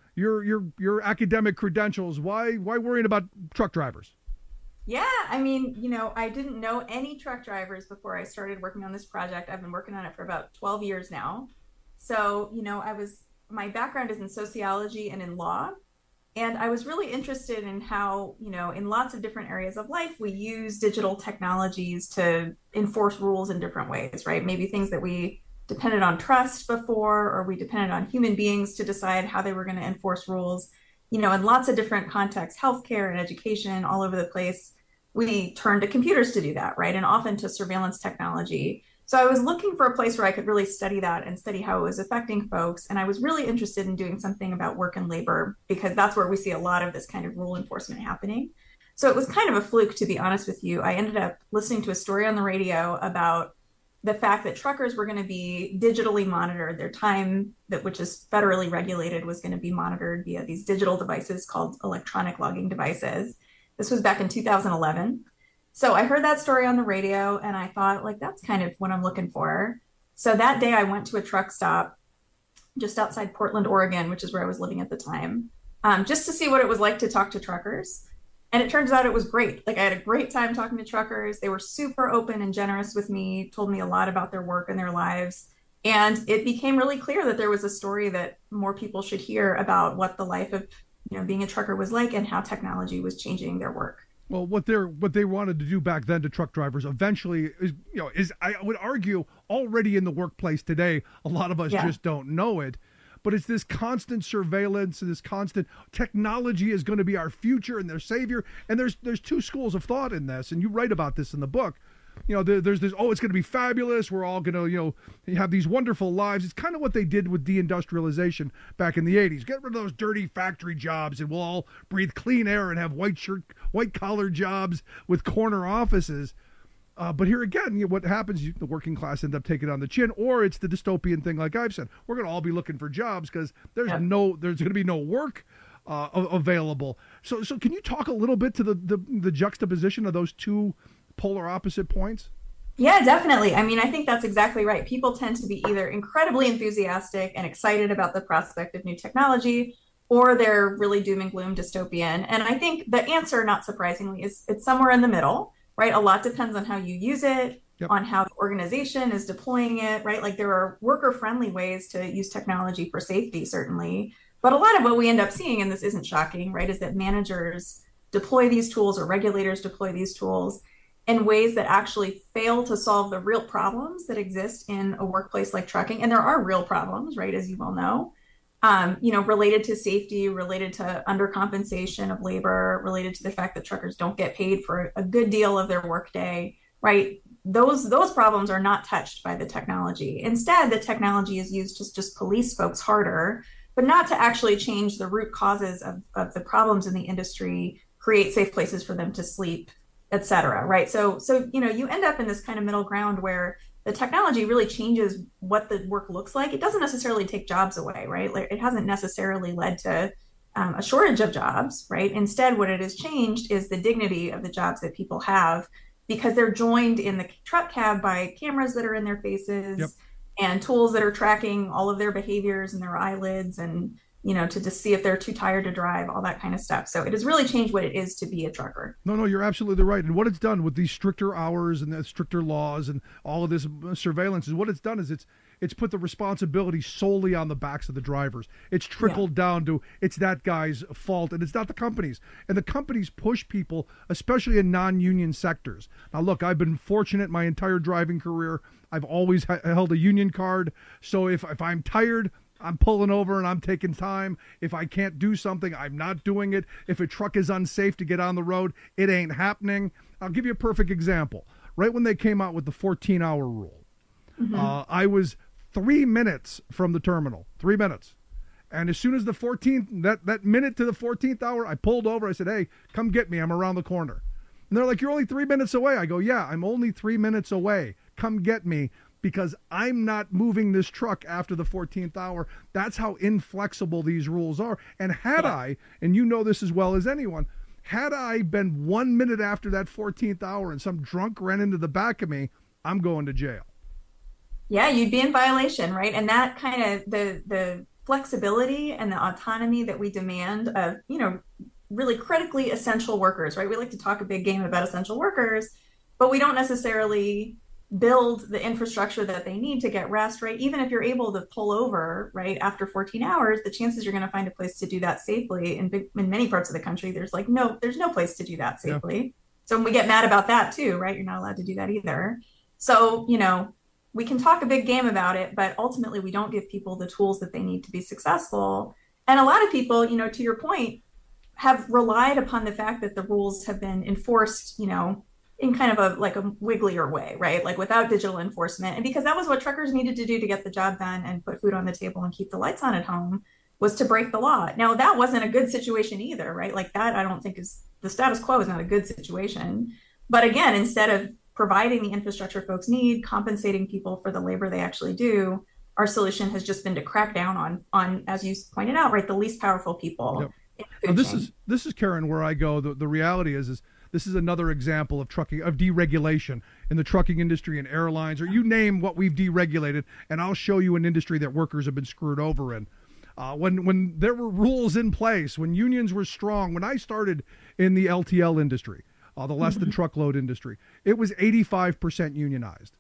academic credentials, why worrying about truck drivers? Yeah, I mean, I didn't know any truck drivers before I started working on this project. I've been working on it for about 12 years now. So, my background is in sociology and in law. And I was really interested in how, in lots of different areas of life, we use digital technologies to enforce rules in different ways, right? Maybe things that we depended on trust before, or we depended on human beings to decide how they were going to enforce rules. In lots of different contexts, healthcare and education, all over the place, we turn to computers to do that, right? And often to surveillance technology. So I was looking for a place where I could really study that and study how it was affecting folks. And I was really interested in doing something about work and labor, because that's where we see a lot of this kind of rule enforcement happening. So it was kind of a fluke, to be honest with you. I ended up listening to a story on the radio about the fact that truckers were going to be digitally monitored. Their time, which is federally regulated, was going to be monitored via these digital devices called electronic logging devices. This was back in 2011. So I heard that story on the radio and I thought, that's kind of what I'm looking for. So that day I went to a truck stop just outside Portland, Oregon, which is where I was living at the time, just to see what it was like to talk to truckers. And it turns out it was great. I had a great time talking to truckers. They were super open and generous with me, told me a lot about their work and their lives. And it became really clear that there was a story that more people should hear about what the life of being a trucker was like and how technology was changing their work. Well, what they wanted to do back then to truck drivers eventually is I would argue already in the workplace today. A lot of us just don't know it, but it's this constant surveillance and this constant technology is going to be our future and their savior. And there's two schools of thought in this, and you write about this in the book. There's this, it's going to be fabulous. We're all going to, have these wonderful lives. It's kind of what they did with deindustrialization back in the 80s. Get rid of those dirty factory jobs and we'll all breathe clean air and have white collar jobs with corner offices. But here again, what happens, the working class end up taking it on the chin, or it's the dystopian thing like I've said. We're going to all be looking for jobs because there's going to be no work available. So can you talk a little bit to the juxtaposition of those two polar opposite points? Yeah, definitely. I mean, I think that's exactly right. People tend to be either incredibly enthusiastic and excited about the prospect of new technology, or they're really doom and gloom dystopian. And I think the answer, not surprisingly, is it's somewhere in the middle, right? A lot depends on how you use it, on how the organization is deploying it, right? There are worker-friendly ways to use technology for safety, certainly. But a lot of what we end up seeing, and this isn't shocking, right, is that managers deploy these tools or regulators deploy these tools in ways that actually fail to solve the real problems that exist in a workplace like trucking. And there are real problems, right, as you well know, related to safety, related to undercompensation of labor, related to the fact that truckers don't get paid for a good deal of their workday, right? Those problems are not touched by the technology. Instead, the technology is used to just police folks harder, but not to actually change the root causes of the problems in the industry, create safe places for them to sleep, et cetera, right? So you end up in this kind of middle ground where the technology really changes what the work looks like. It doesn't necessarily take jobs away, right? It hasn't necessarily led to a shortage of jobs, right? Instead, what it has changed is the dignity of the jobs that people have because they're joined in the truck cab by cameras that are in their faces. Yep. And tools that are tracking all of their behaviors and their eyelids and, to just see if they're too tired to drive, all that kind of stuff. So it has really changed what it is to be a trucker. No, you're absolutely right. And what it's done with these stricter hours and the stricter laws and all of this surveillance is what it's done is it's put the responsibility solely on the backs of the drivers. It's trickled down to it's that guy's fault, and it's not the companies. And the companies push people, especially in non-union sectors. Now, look, I've been fortunate my entire driving career. I've always held a union card. So if I'm tired, I'm pulling over and I'm taking time. If I can't do something, I'm not doing it. If a truck is unsafe to get on the road, it ain't happening. I'll give you a perfect example. Right when they came out with the 14-hour rule, I was 3 minutes from the terminal, 3 minutes. And as soon as the 14th, that minute to the 14th hour, I pulled over. I said, hey, come get me. I'm around the corner. And they're like, you're only 3 minutes away. I go, yeah, I'm only 3 minutes away. Come get me, because I'm not moving this truck after the 14th hour. That's how inflexible these rules are. And had I, and you know this as well as anyone, had I been 1 minute after that 14th hour and some drunk ran into the back of me, I'm going to jail. Yeah, you'd be in violation, right? And that kind of the flexibility and the autonomy that we demand of, really critically essential workers, right? We like to talk a big game about essential workers, but we don't necessarily build the infrastructure that they need to get rest, right? Even if you're able to pull over, right, after 14 hours, the chances you're going to find a place to do that safely in many parts of the country, there's no place to do that safely. Yeah. So we get mad about that too, right? You're not allowed to do that either. So, we can talk a big game about it, but ultimately we don't give people the tools that they need to be successful. And a lot of people, to your point, have relied upon the fact that the rules have been enforced, in kind of a wigglier way, right? Like without digital enforcement. And because that was what truckers needed to do to get the job done and put food on the table and keep the lights on at home, was to break the law. Now, that wasn't a good situation either, right? Like that, I don't think the status quo is not a good situation. But again, instead of providing the infrastructure folks need, compensating people for the labor they actually do, our solution has just been to crack down on, as you pointed out, right, the least powerful people. Yep. This is Karen, where I go. The reality is this is another example of deregulation in the trucking industry and airlines, or you name what we've deregulated, and I'll show you an industry that workers have been screwed over in. When there were rules in place, when unions were strong, when I started in the LTL industry, the less than truckload industry, it was 85% unionized.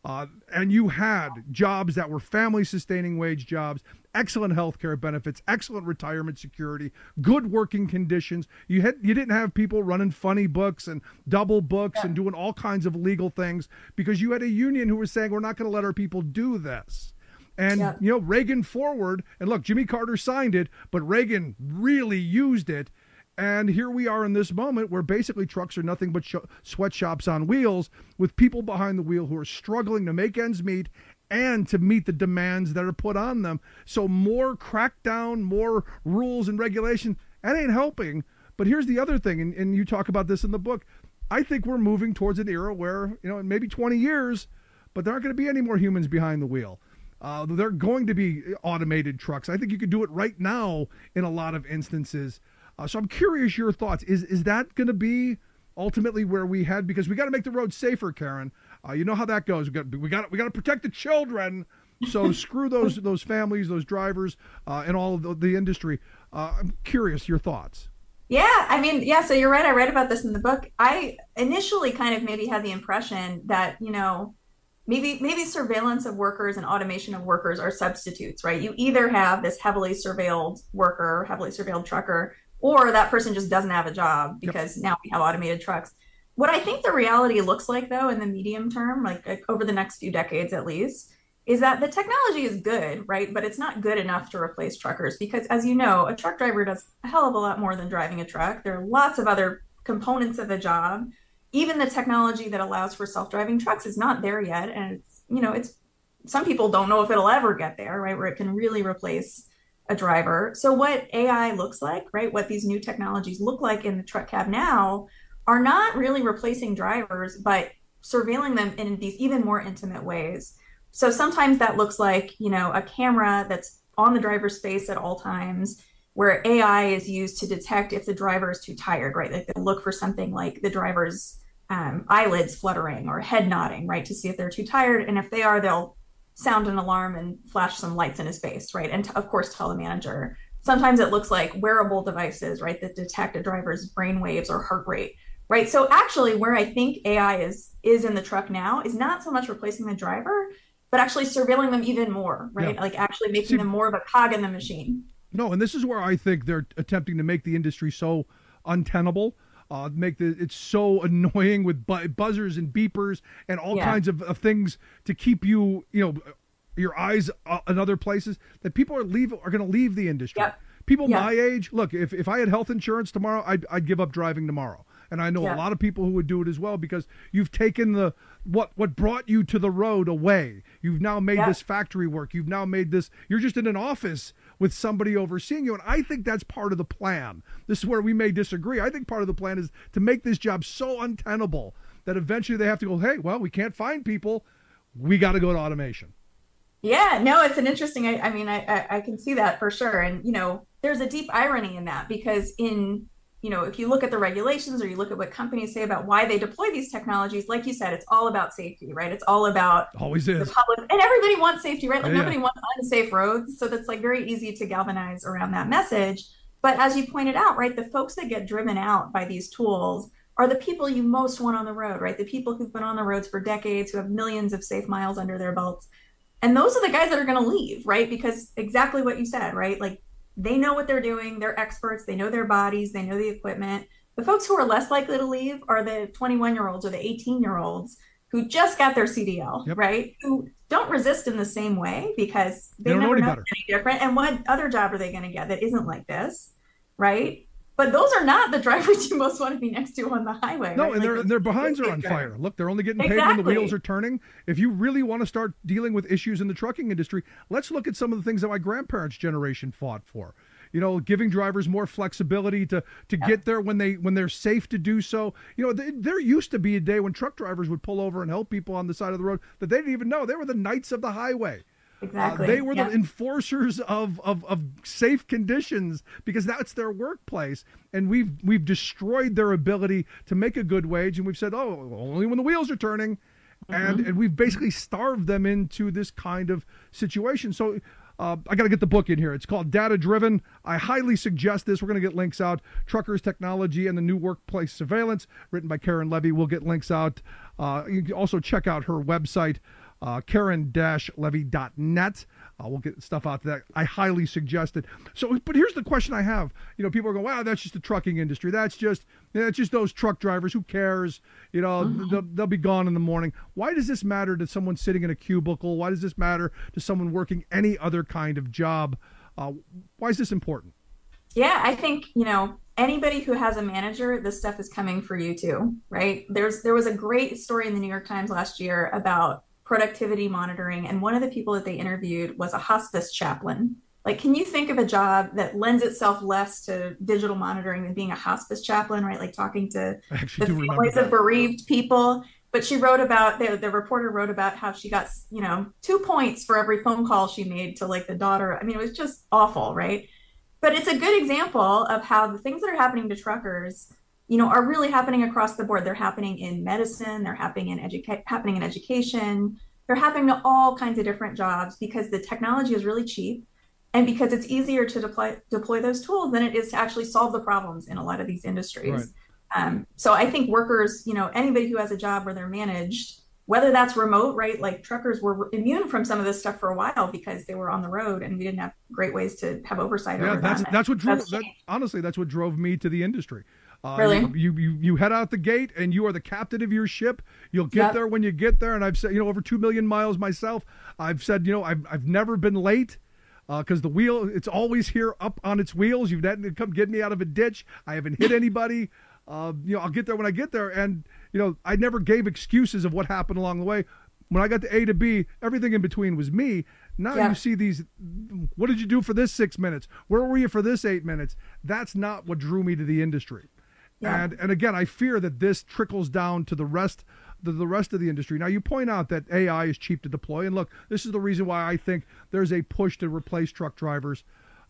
And you had jobs that were family-sustaining wage jobs, excellent health care benefits, excellent retirement security, good working conditions. You didn't have people running funny books and double books and doing all kinds of legal things, because you had a union who was saying, we're not going to let our people do this. And, Reagan forward, and look, Jimmy Carter signed it, but Reagan really used it. And here we are in this moment where basically trucks are nothing but sweatshops on wheels, with people behind the wheel who are struggling to make ends meet and to meet the demands that are put on them. So more crackdown, more rules and regulation, that ain't helping. But here's the other thing, and you talk about this in the book. I think we're moving towards an era where, in maybe 20 years, but there aren't going to be any more humans behind the wheel. They're going to be automated trucks. I think you could do it right now in a lot of instances. So I'm curious your thoughts. Is that going to be ultimately where we head? Because we got to make the road safer, Karen. You know how that goes. We got to protect the children. So screw those families, those drivers, and all of the industry. I'm curious your thoughts. Yeah, so you're right. I read about this in the book. I initially kind of maybe had the impression that, maybe surveillance of workers and automation of workers are substitutes, right? You either have this heavily surveilled worker, heavily surveilled trucker, or that person just doesn't have a job because now we have automated trucks. What I think the reality looks like, though, in the medium term, like over the next few decades at least, is that the technology is good, right? But it's not good enough to replace truckers because, as you know, a truck driver does a hell of a lot more than driving a truck. There are lots of other components of the job. Even the technology that allows for self-driving trucks is not there yet. And it's some people don't know if it'll ever get there, right? Where it can really replace a driver. So what AI looks like, right? What these new technologies look like in the truck cab now are not really replacing drivers, but surveilling them in these even more intimate ways. So sometimes that looks like, a camera that's on the driver's face at all times, where AI is used to detect if the driver is too tired, right? Like they look for something like the driver's eyelids fluttering or head nodding, right, to see if they're too tired. And if they are, they'll sound an alarm and flash some lights in his face, right? And of course, tell the manager. Sometimes it looks like wearable devices, right, that detect a driver's brain waves or heart rate, right? So actually, where I think AI is in the truck now is not so much replacing the driver, but actually surveilling them even more, right? Like actually making them more of a cog in the machine. No, and this is where I think they're attempting to make the industry so untenable. It's so annoying with buzzers and beepers and all kinds of things to keep you, your eyes in other places, that people are going to leave the industry. People my age, look, if I had health insurance tomorrow, I'd give up driving tomorrow. And I know a lot of people who would do it as well, because you've taken what brought you to the road away. You've now made this factory work. You've now made this, you're just in an office with somebody overseeing you. And I think that's part of the plan. This is where we may disagree. I think part of the plan is to make this job so untenable that eventually they have to go, hey, well, we can't find people. We got to go to automation. Yeah, no, it's an interesting, I can see that for sure. And, there's a deep irony in that, because if you look at the regulations or you look at what companies say about why they deploy these technologies, like you said, it's all about safety, right? It's all about always is. The public, and everybody wants safety, right? Like nobody wants unsafe roads. So that's like very easy to galvanize around that message. But as you pointed out, right, the folks that get driven out by these tools are the people you most want on the road, right? The people who've been on the roads for decades, who have millions of safe miles under their belts. And those are the guys that are going to leave, right? Because exactly what you said, right? Like they know what they're doing. They're experts. They know their bodies. They know the equipment. The folks who are less likely to leave are the 21-year-olds or the 18-year-olds who just got their CDL, right? Who don't resist in the same way because they never know any different. And what other job are they going to get that isn't like this, right? But those are not the drivers you most want to be next to on the highway. No, right? and their behinds are on fire. Look, they're only getting paid when the wheels are turning. If you really want to start dealing with issues in the trucking industry, let's look at some of the things that my grandparents' generation fought for. Giving drivers more flexibility to get there when they're safe to do so. There used to be a day when truck drivers would pull over and help people on the side of the road that they didn't even know. They were the knights of the highway. Exactly. They were the enforcers of safe conditions, because that's their workplace. And we've destroyed their ability to make a good wage. And we've said, only when the wheels are turning. And we've basically starved them into this kind of situation. So I got to get the book in here. It's called Data Driven. I highly suggest this. We're going to get links out. Truckers, Technology, and the New Workplace Surveillance, written by Karen Levy. We'll get links out. You can also check out her website, Karen-Levy.net. We'll get stuff out to that. I highly suggest it. So, but here's the question I have. People are going, wow, that's just the trucking industry. That's just those truck drivers. Who cares? They'll be gone in the morning. Why does this matter to someone sitting in a cubicle? Why does this matter to someone working any other kind of job? Why is this important? Yeah, I think, anybody who has a manager, this stuff is coming for you too, right? There was a great story in the New York Times last year about productivity monitoring. And one of the people that they interviewed was a hospice chaplain. Like, can you think of a job that lends itself less to digital monitoring than being a hospice chaplain, right? Like talking to the families of bereaved people. But she wrote about, the reporter wrote about how she got, 2 points for every phone call she made to like the daughter. I mean, it was just awful, right? But it's a good example of how the things that are happening to truckers, are really happening across the board. They're happening in medicine. They're happening in education. They're happening to all kinds of different jobs because the technology is really cheap, and because it's easier to deploy those tools than it is to actually solve the problems in a lot of these industries. Right. So I think workers, anybody who has a job where they're managed, whether that's remote, right? Like truckers were immune from some of this stuff for a while because they were on the road and we didn't have great ways to have oversight over them. That's what drove. Honestly, that's what drove me to the industry. Really? You head out the gate and you are the captain of your ship. You'll get there when you get there. And I've said, over 2 million miles myself. I've said, I've never been late because the wheel, it's always here up on its wheels. You've had to come get me out of a ditch. I haven't hit anybody. I'll get there when I get there. And, I never gave excuses of what happened along the way. When I got to A to B, everything in between was me. Now you see these, what did you do for this 6 minutes? Where were you for this 8 minutes? That's not what drew me to the industry. Yeah. And again, I fear that this trickles down to the rest of the industry. Now, you point out that AI is cheap to deploy. And look, this is the reason why I think there's a push to replace truck drivers.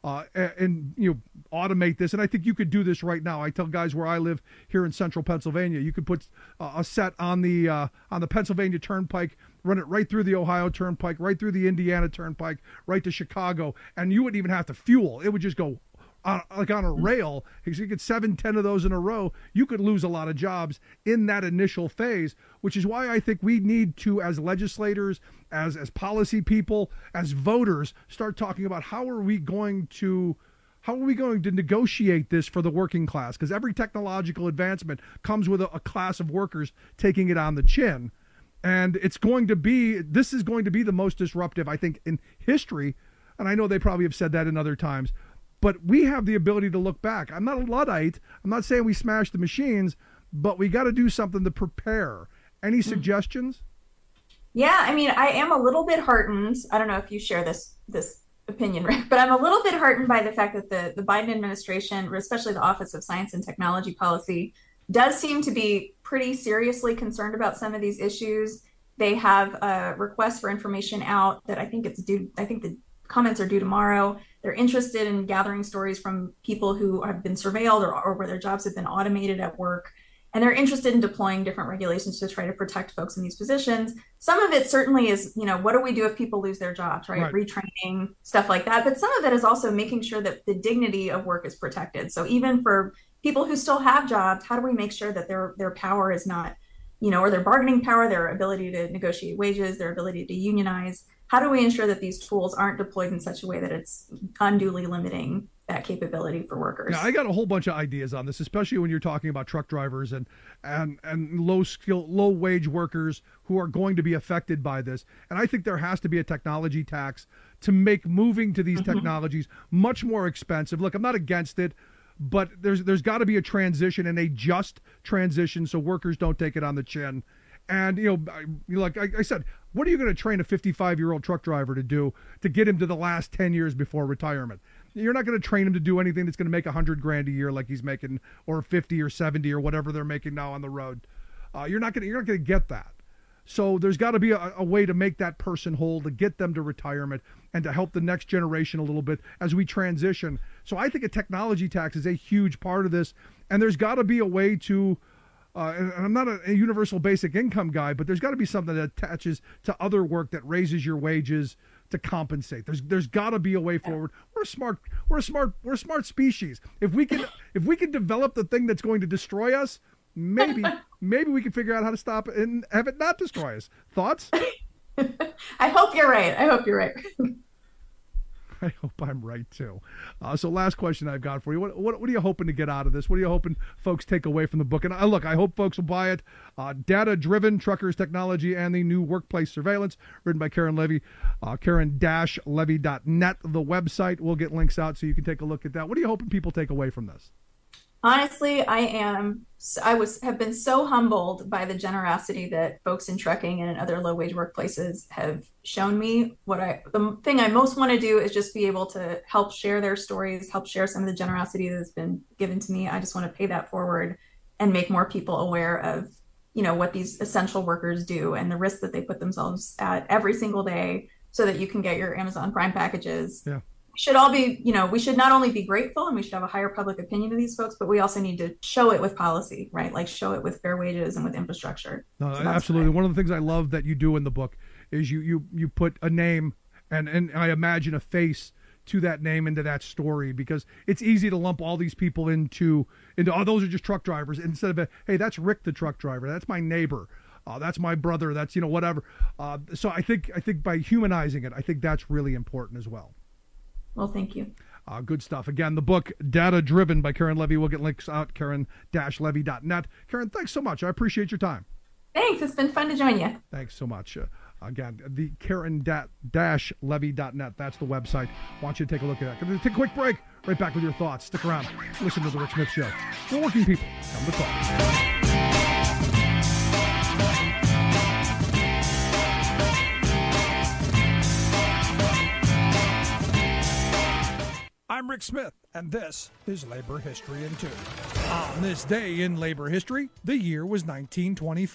and automate this. And I think you could do this right now. I tell guys where I live here in central Pennsylvania, you could put a set on the Pennsylvania Turnpike, run it right through the Ohio Turnpike, right through the Indiana Turnpike, right to Chicago, and you wouldn't even have to fuel. It would just go on a rail. If you get 7-10 of those in a row, you could lose a lot of jobs in that initial phase, which is why I think we need to, as legislators, as policy people, as voters, start talking about how are we going to negotiate this for the working class? Because every technological advancement comes with a class of workers taking it on the chin. And this is going to be the most disruptive, I think, in history. And I know they probably have said that in other times. But we have the ability to look back. I'm not a Luddite. I'm not saying we smash the machines, but we got to do something to prepare. Any suggestions? Yeah, I mean, I am a little bit heartened. I don't know if you share this opinion, Rick, but I'm a little bit heartened by the fact that the Biden administration, especially the Office of Science and Technology Policy, does seem to be pretty seriously concerned about some of these issues. They have a request for information out that I think the comments are due tomorrow. They're interested in gathering stories from people who have been surveilled or where their jobs have been automated at work. And they're interested in deploying different regulations to try to protect folks in these positions. Some of it certainly is, what do we do if people lose their jobs, right? Retraining, stuff like that. But some of it is also making sure that the dignity of work is protected. So even for people who still have jobs, how do we make sure that their power is not, or their bargaining power, their ability to negotiate wages, their ability to unionize? How do we ensure that these tools aren't deployed in such a way that it's unduly limiting that capability for workers? Yeah, I got a whole bunch of ideas on this, especially when you're talking about truck drivers and low wage workers who are going to be affected by this. And I think there has to be a technology tax to make moving to these technologies much more expensive. Look, I'm not against it, but there's got to be a transition, and a just transition, so workers don't take it on the chin. And, like I said, what are you going to train a 55-year-old truck driver to do to get him to the last 10 years before retirement? You're not going to train him to do anything that's going to make $100,000 a year like he's making, or 50 or 70 or whatever they're making now on the road. You're not going to get that. So there's got to be a way to make that person whole, to get them to retirement, and to help the next generation a little bit as we transition. So I think a technology tax is a huge part of this, and there's got to be a way to and I'm not a universal basic income guy, but there's got to be something that attaches to other work that raises your wages to compensate. There's got to be a way forward. We're a smart species. If we can develop the thing that's going to destroy us, maybe we can figure out how to stop it and have it not destroy us. Thoughts? I hope you're right. I hope I'm right too. So last question I've got for you. What are you hoping to get out of this? What are you hoping folks take away from the book? And I hope folks will buy it. Data-Driven Truckers Technology and the New Workplace Surveillance, written by Karen Levy, Karen-Levy.net, the website. We'll get links out so you can take a look at that. What are you hoping people take away from this? Honestly, have been so humbled by the generosity that folks in trucking and in other low-wage workplaces have shown me. The thing I most want to do is just be able to help share their stories, help share some of the generosity that's been given to me. I just want to pay that forward and make more people aware of, what these essential workers do and the risk that they put themselves at every single day so that you can get your Amazon Prime packages. Yeah. We should all be, we should not only be grateful and we should have a higher public opinion of these folks, but we also need to show it with policy, right? Like show it with fair wages and with infrastructure. No, so absolutely. One of the things I love that you do in the book is you put a name and I imagine a face to that name, into that story, because it's easy to lump all these people into those are just truck drivers, instead of hey, that's Rick the truck driver, that's my neighbor. That's my brother. That's, whatever. So I think by humanizing it, I think that's really important as well. Well, thank you. Good stuff. Again, the book, Data Driven by Karen Levy. We'll get links out, Karen-Levy.net. Karen, thanks so much. I appreciate your time. Thanks. It's been fun to join you. Thanks so much. Again, the Karen-Levy.net. That's the website. I want you to take a look at that. Going to take a quick break. Right back with your thoughts. Stick around. Listen to The Rick Smith Show. For working people. Come to talk. I'm Rick Smith, and this is Labor History in 2. On this day in labor history, the year was 1924.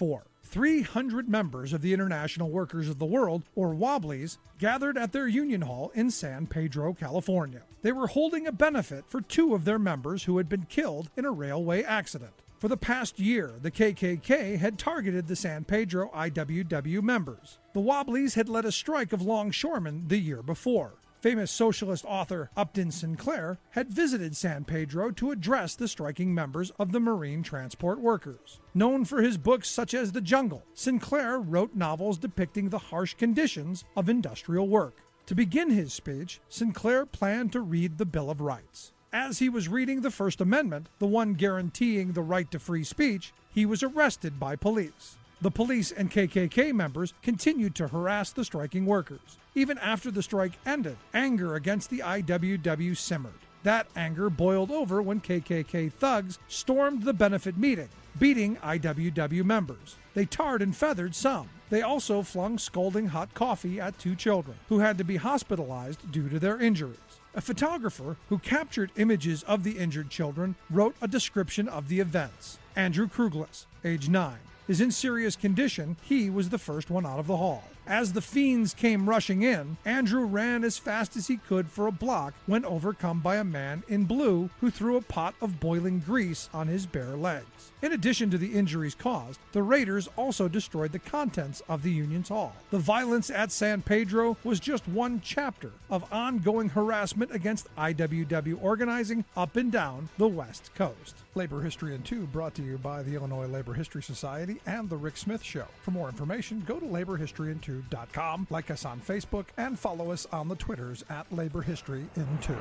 300 members of the International Workers of the World, or Wobblies, gathered at their union hall in San Pedro, California. They were holding a benefit for 2 of their members who had been killed in a railway accident. For the past year, the KKK had targeted the San Pedro IWW members. The Wobblies had led a strike of longshoremen the year before. Famous socialist author Upton Sinclair had visited San Pedro to address the striking members of the Marine Transport Workers. Known for his books such as The Jungle, Sinclair wrote novels depicting the harsh conditions of industrial work. To begin his speech, Sinclair planned to read the Bill of Rights. As he was reading the First Amendment, the one guaranteeing the right to free speech, he was arrested by police. The police and KKK members continued to harass the striking workers. Even after the strike ended, anger against the IWW simmered. That anger boiled over when KKK thugs stormed the benefit meeting, beating IWW members. They tarred and feathered some. They also flung scalding hot coffee at 2 children, who had to be hospitalized due to their injuries. A photographer who captured images of the injured children wrote a description of the events. Andrew Kruglis, age 9. Is in serious condition. He was the first one out of the hall. As the fiends came rushing in, Andrew ran as fast as he could for a block when overcome by a man in blue who threw a pot of boiling grease on his bare legs. In addition to the injuries caused, the raiders also destroyed the contents of the Union's hall. The violence at San Pedro was just one chapter of ongoing harassment against IWW organizing up and down the West Coast. Labor History in 2 brought to you by the Illinois Labor History Society and The Rick Smith Show. For more information, go to laborhistoryin2.com, like us on Facebook, and follow us on the Twitters at Labor History in 2.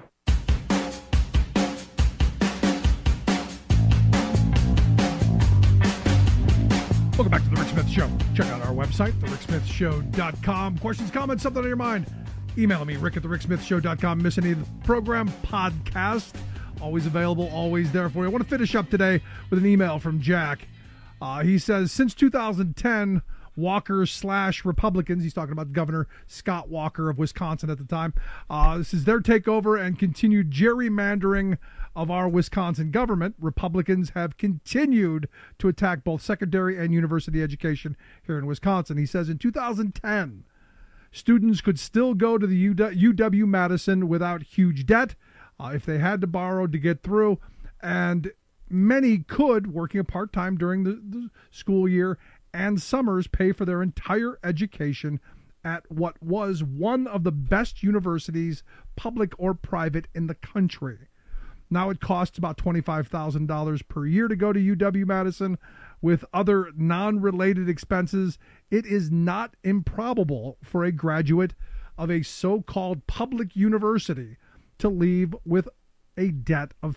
Welcome back to The Rick Smith Show. Check out our website, thericksmithshow.com. Questions, comments, something on your mind? Email me, rick at thericksmithshow.com. Miss any of the program? Podcast. Always available, always there for you. I want to finish up today with an email from Jack. He says, since 2010, Walker/Republicans, he's talking about Governor Scott Walker of Wisconsin at the time, this is their takeover and continued gerrymandering of our Wisconsin government. Republicans have continued to attack both secondary and university education here in Wisconsin. He says in 2010, students could still go to the UW-Madison without huge debt if they had to borrow to get through, and many could, working a part-time during the school year and summers, pay for their entire education at what was one of the best universities, public or private, in the country. Now it costs about $25,000 per year to go to UW-Madison. With other non-related expenses, it is not improbable for a graduate of a so-called public university to leave with a debt of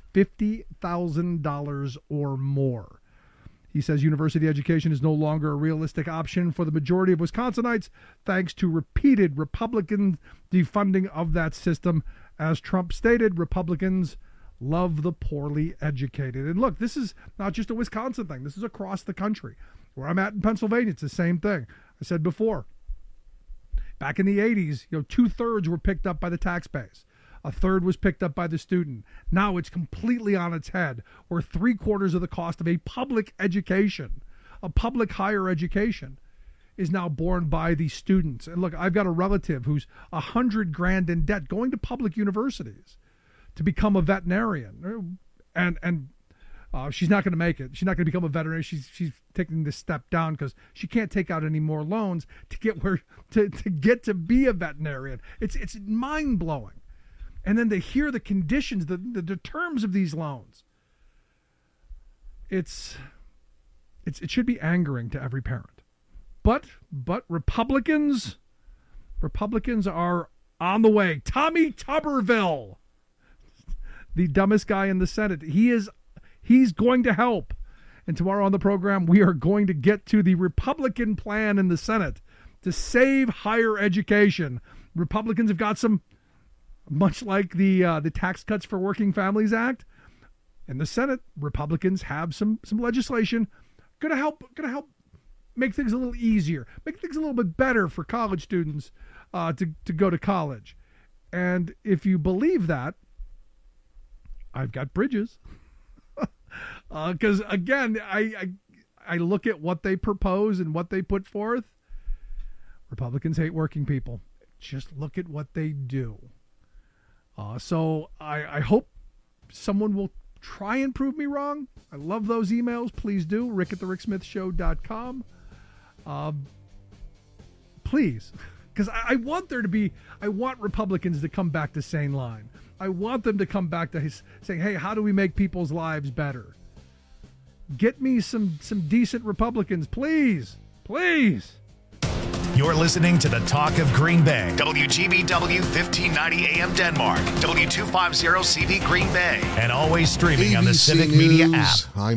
$50,000 or more. He says university education is no longer a realistic option for the majority of Wisconsinites, thanks to repeated Republican defunding of that system. As Trump stated, Republicans love the poorly educated. And look, this is not just a Wisconsin thing. This is across the country. Where I'm at in Pennsylvania, it's the same thing. I said before, back in the 80s, 2/3 were picked up by the tax base. 1/3 was picked up by the student. Now it's completely on its head, where 3/4 of the cost of a public education, a public higher education, is now borne by the students. And look, I've got a relative who's $100,000 in debt going to public universities to become a veterinarian, and she's not going to make it. She's not going to become a veterinarian. She's taking this step down because she can't take out any more loans to get to be a veterinarian. It's mind blowing. And then they hear the conditions, the terms of these loans. It should be angering to every parent. But Republicans are on the way. Tommy Tuberville, the dumbest guy in the Senate, he's going to help. And tomorrow on the program, we are going to get to the Republican plan in the Senate to save higher education. Republicans have got some, much like the Tax Cuts for Working Families Act, in the Senate, Republicans have some legislation gonna help make things a little easier, make things a little bit better for college students to go to college. And if you believe that, I've got bridges. Because again, I look at what they propose and what they put forth. Republicans hate working people. Just look at what they do. So I hope someone will try and prove me wrong. I love those emails. Please do. rick@thericksmithshow.com. Please. Because I want Republicans to come back to sane line. I want them to come back to saying, hey, how do we make people's lives better? Get me some decent Republicans, please. Please. You're listening to the Talk of Green Bay. WGBW 1590 AM Denmark. W250 CV Green Bay. And always streaming on the ABC Civic Media News. app. I'm